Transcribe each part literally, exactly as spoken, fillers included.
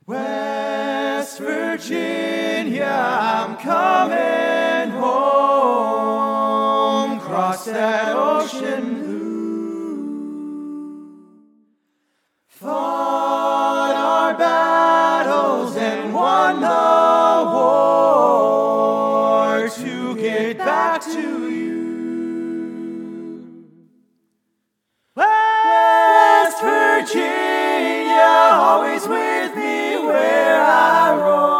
West Virginia, I'm coming home, cross that ocean blue. Fought our battles and won the war to get back to you. West Virginia, always with me where I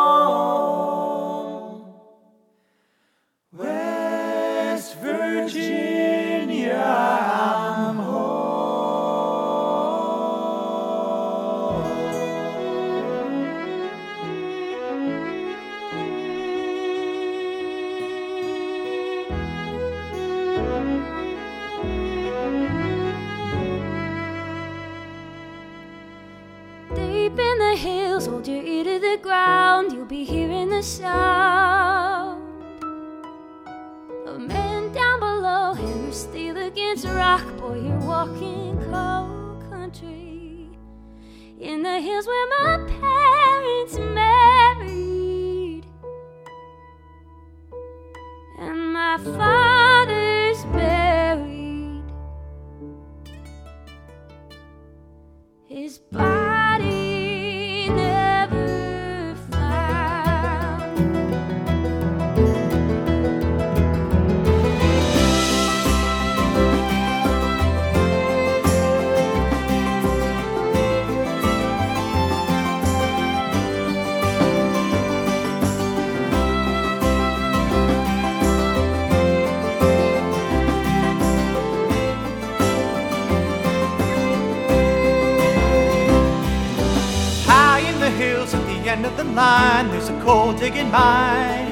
roam. West Virginia, I'm home. Deep in the hills, hold your ear to the ground. You'll be hearing the sound of men down below, hammer steel against rock. Boy, you're walking cold country in the hills where my parents married and my father's buried. His body never found. Hills at the end of the line, there's a coal digging mine.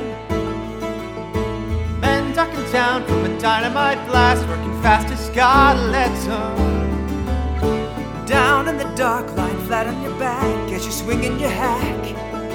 Men ducking down from a dynamite blast, working fast as God lets them. Down in the dark, lying flat on your back as you're swinging your hack.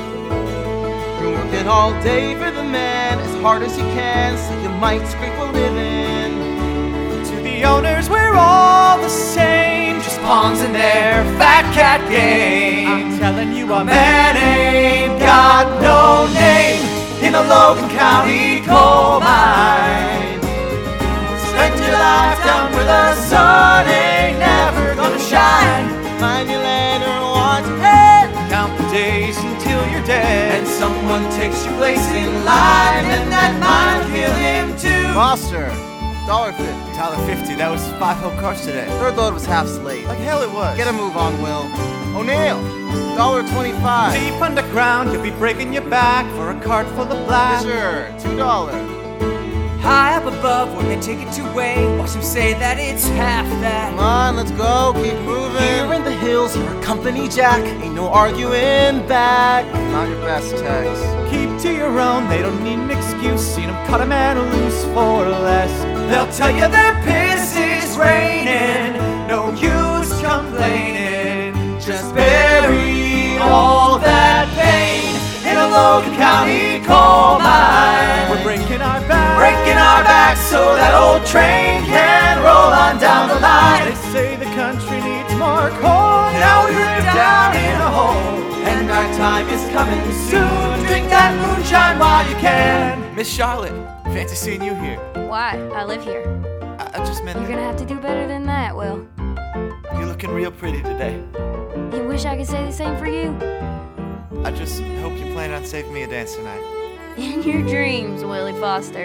You're working all day for the man, as hard as you can, so you might scrape a living. To the owners, we're all the same, just pawns in their fat cat game. I'm telling you, a man ain't got no name in the Logan County coal mine. Spend your life down where the sun ain't never gonna shine. Mind your land or watch it. Count the days until you're dead, and someone takes your place in line, and that mine kill him too. Foster, dollar fifty. Dollar fifty. That was five whole cars today. Third load was half slate. Like hell it was. Get a move on, Will. O'Neill, dollar twenty-five. Deep underground, you'll be breaking your back for a cart full of black. Fisher, two dollars. High up above, when they take it to weigh, watch them say that it's half that. Come on, let's go, keep moving. Here in the hills, you're a company jack. Ain't no arguing back. Not your best text. Keep to your own, they don't need an excuse. Seen them cut a man loose for less. They'll tell you their piss is raining, no use complaining. Just bury all that pain in a Logan County coal mine. We're breaking our backs, breaking our backs so that old train can roll on down the line. They say the country needs more coal, now we live down in a hole, and our time is coming soon. Drink that moonshine while you can. Miss Charlotte, fancy seeing you here. Why? I live here. I, I just meant You're gonna have to do better than that, Will. you're looking real pretty today. You wish I could say the same for you. I just hope you plan on saving me a dance tonight. In your dreams, Willie Foster.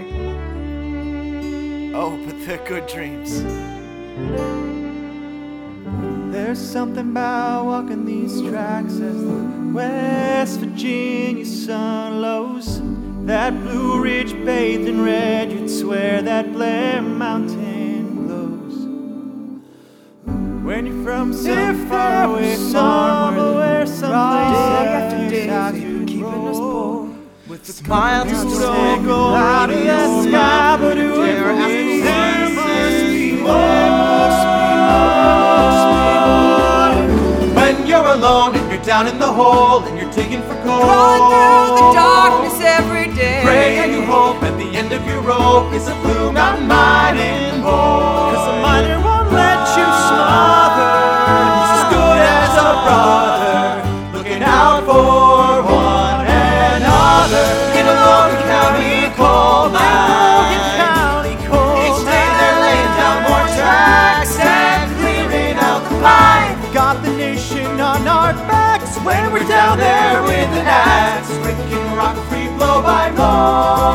Oh, but they're good dreams. There's something about walking these tracks as the West Virginia sun lows. That Blue Ridge bathed in red, you'd swear that Blair Mountain glows. When you're from so far away, somewhere, someplace Day after else, day, how they've you been keeping us roll. poor. With the smile to Don't say go out of that sky, but do it for me. There must be more. When you're alone and you're down in the hole and you're digging for gold, Crawling through the darkness every day. pray and you hope at the end of your rope is a Blue Mountain mining bowl. 'Cause the miner won't let you smother. He's as good as a brother, looking out for out there with an axe, breaking rock free blow by blow.